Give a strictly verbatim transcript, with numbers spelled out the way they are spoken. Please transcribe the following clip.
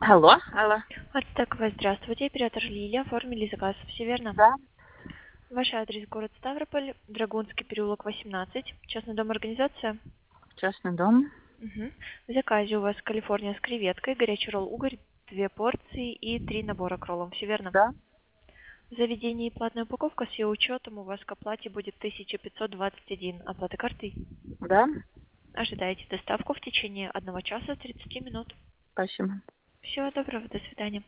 Алло, алло. Аттакова, здравствуйте, оператор Лилия, оформили заказ, все верно? Да, Ваш адрес город Ставрополь, Драгунский переулок восемнадцать, частный дом организация. частный дом. Мгм. В заказе у вас Калифорния с креветкой, горячий ролл угорь, две порции и три набора к роллам, все верно? Да, В заведении платная упаковка с ее учетом у вас к оплате будет тысяча пятьсот двадцать один, оплата картой. да, Ожидаете доставку в течение одного часа тридцати минут. спасибо. Всего доброго, до свидания.